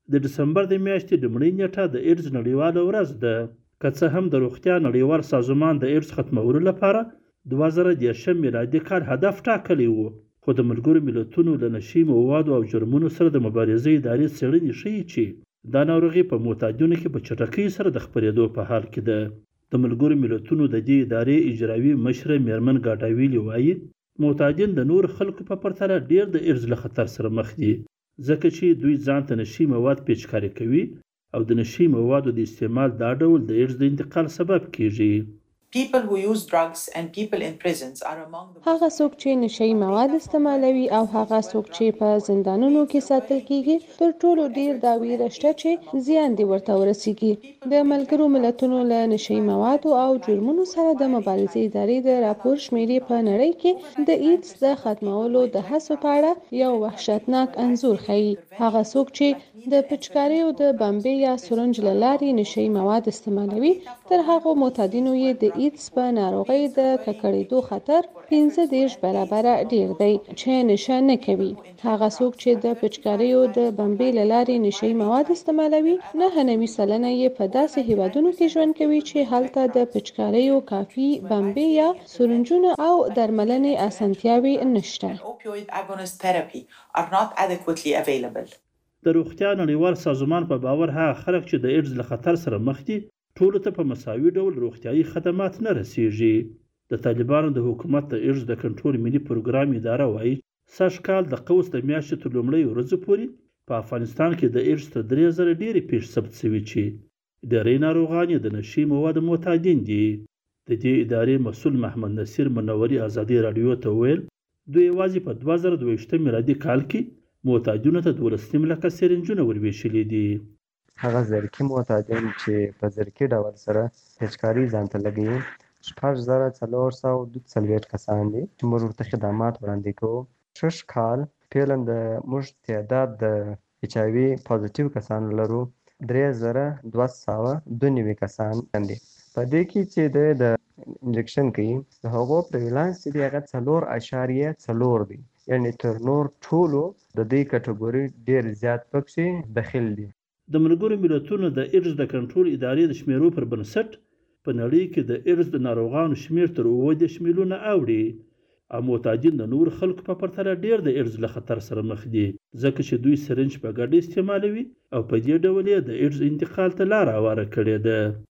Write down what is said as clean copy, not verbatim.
د ډسمبر د میاشتې لومړۍ نیټه د ایډز نړیواله ورځ ده. که څه هم د روغتیا نړیوال سازمان د ایډز ختمولو لپاره 2030 میلادي کال هدف ټاکلی و، خو د ملګرو ملتونو له نشي موادو او جرمونو سره د مبارزې ادارې څېړنې ښیي چې دا ناروغي په معتادینو کې په چټکۍ سره د خپرېدو په حال کې ده. د ملګرو ملتونو د دې ادارې اجرایي مشره میرمن ګاډاویلي وایي معتادین د نور خلکو په پرتله ډېر د ایډز له خطر سره مخ دي، ځکه چې دوی ځان ته نشي مواد پیچکاري کوي او د نشي موادو د استعمال دا ډول د ایډز د انتقال سبب کیږي. هغه څوک چې نشي مواد استعمالوي او هغه څوک چې په زندانونو کې ساتل کیږي تر ټولو ډیر دا ویره شته چې زیان دې ورته ورسیږي. د ملګرو ملتونو له نشي موادو او جرمونو سره د مبارزې ادارې د راپور شمیرې په نړۍ کې د ایډز د ختمولو د هڅو په اړه یو وحشتناک انځور ښيي. هغه څوک چې د پچکاریو د بمبې یا سرنج له لارې نشي مواد استعمالوي تر هغو معتادینو یې د ایډز په ناروغۍ د ککړېدو خطر 15 برابره ډیر دی چې نشه نه کوي. هغه څوک چې د پچکاریو د بمبې له لارې نشي مواد استعمالوي 99% یې په داسې هیوادونو کې ژوند کوي چې هلته د پچکاریو کافي بمبې یا سرنجونه او درملنې اسانتیاوې نشته. د روغتیا نړیوال سازمان په باور هغه خلک چې د ایډز له خطر سره مخ دي ټولو ته په مساوي ډول روغتیايي خدمات نه رسیږي. د طالبانو د حکومت د ایډز د کنټرول ملي پروګرام اداره وایي سږ کال د قوس د میاشتې تر لومړۍ ورځې پورې په افغانستان کې د ایډز تر 3000 ډېرې پیښې ثبت شوي چې ډېری ناروغان یې د نشي موادو معتادین دي. د دې ادارې مسؤل محمد نصیر منوري ازادي راډیو ته وویل دوی یوازې په 2022 میلادي کال کې معتادینو ته 12 لکه سرنجونه ورویشلي دي. هغه زرکي معتادین چې په زرکي ډول سره پچکاري ځان ته لګوي 6442 کسان دي چې موږ ورته خدمات وړاندې کوو. شش کال فعلا د موږ تعداد د ایچ آی وي پازیټیو کسانو لرو 3292 کسان دي. په دې کې چې د انجکشن کوي د هغو پریولانس دی هغه 4.4 دی، یعنی تر نور ټولو د دې کټګوري ډیر زیات پکې داخل دي. د ملګرو ملتونو د ایډز د کنټرول ادارې د شمیرو پر بنسټ په نړۍ کې د ایډز د ناروغانو شمیر تر 20 میلیونه اوړي او معتادین د نور خلکو په پرتله ډیر د ایډز له خطر سره مخ دي، ځکه چې دوی سرنج په ګډه استعمالوي او په دې ډول یې د ایډز انتقال ته لار هواره کړې ده.